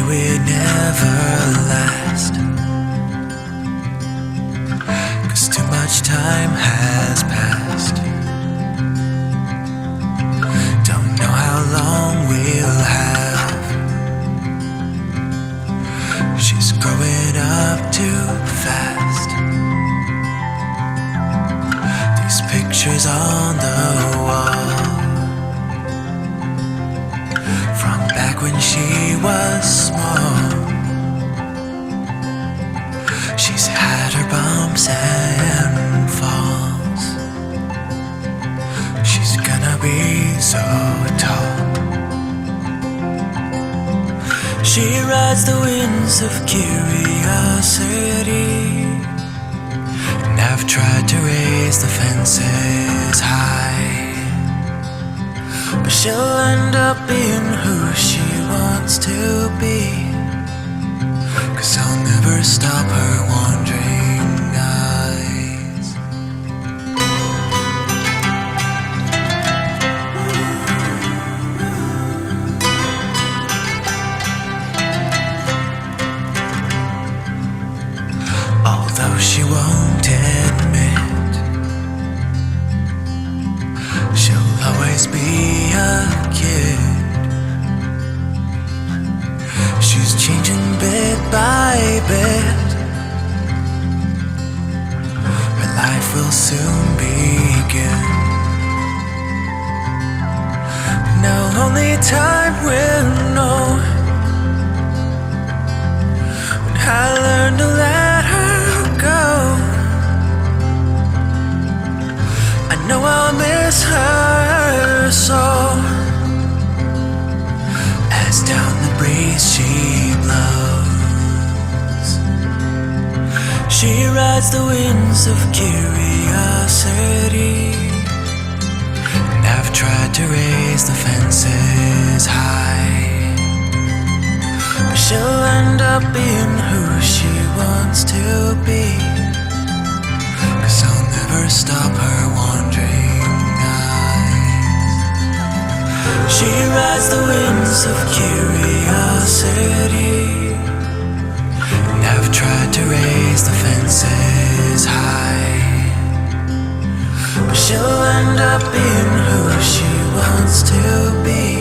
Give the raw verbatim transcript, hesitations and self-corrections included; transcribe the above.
we'd never last, 'cause too much time has passed. Don't know how long we'll have. She's growing up too fast. These pictures on the wall, from back when she was small. She's had her bumps and falls. She's gonna be so tall. She rides the winds of curiosity, and I've tried to raise the fences high, but she'll end up being who she wants to be, 'cause I'll never stop her wandering eyes. Although she won't admit, she'll always be a kid. She's changing bit by bit. Her life will soon begin. Now only time will know when I learn to let her go. I know I'll miss her so, as down the breeze she blows. She rides the winds of curiosity, and I've tried to raise the fences high, but she'll end up being who she wants to be, 'cause I'll never stop her wandering eyes. She rides the winds of curiosity, and I've tried to raise the fences high, but she'll end up being who she wants to be.